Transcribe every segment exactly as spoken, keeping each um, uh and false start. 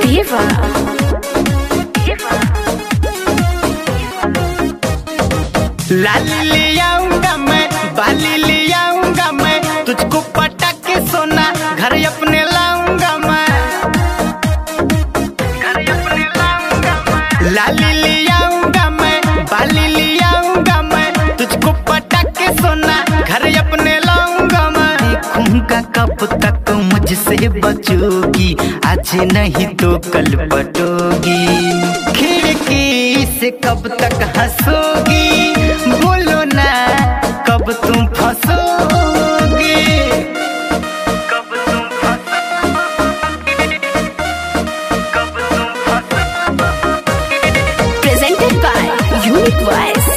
देवा। लाली ले आऊंगा मैं, बाली ले आऊंगा मैं, तुझको पटक के सोना घर अपने लाऊंगा मैं, घर अपने लाऊंगा मैं। लाली ले आऊंगा मैं, बाली ले आऊंगा मैं, तुझको पटक के सोना घर अपने लाऊंगा मैं। देखूंगा कब तक मुझसे बचोगी, आज नहीं तो कल पटोगी। खिड़की से कब तक हंसोगी, बोलो ना कब तुम फंसोगे, कब तुम फंसोगे, कब तुम फंसोगे। Presented by Unique Voice।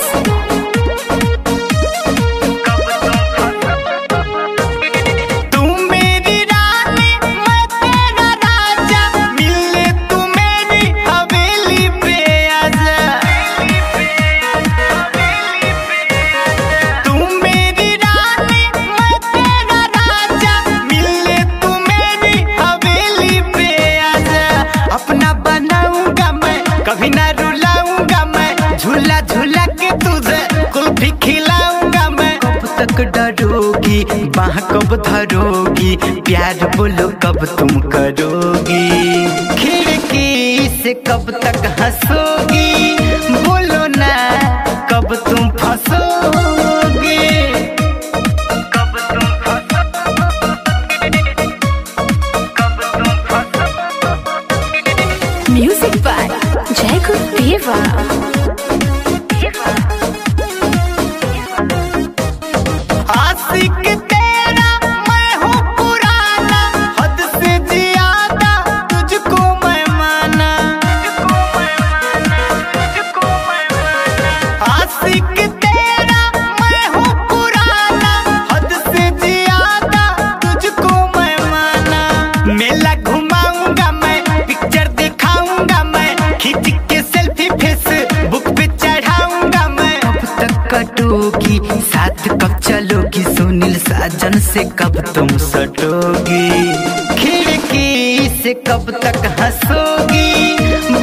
तू मेरी रानी मैं तेरा राजा, मिलने तू मेरी हवेली पे आजा। तू मेरी रानी मैं तेरा राजा, मिलने तू मेरी हवेली पे आजा। अपना बनाऊंगा मैं, कभी ना रुलाऊंगा मैं, झूला झूला के तुझे कुल्फी खिलाऊंगा मैं। कब तक डरोगी, बाह कब धरोगी, प्यार बोलो कब तुम करोगी। खिड़की से कब तक हंसोगी, बोलो ना कब तुम फंसोगे, कब तुम फंसोगे, कब तुम फंसोगे। Music by Jaikur Deva। आशिक तेरा मैं हूँ पुराना, हद से ज्यादा तुझको मैं माना, तुझको मैं माना। आशिक तेरा मैं हूँ पुराना, हद से ज्यादा तुझको मैं माना। मेला घुमाऊंगा मैं, पिक्चर दिखाऊंगा मैं, खींच के सेल्फी फेसबुक पे चढ़ाऊंगा मैं। कब तक कटोगी साथ, कब चलोगी सुनील साजन से, कब तुम सटोगी। खिड़की से कब तक हंसोगी,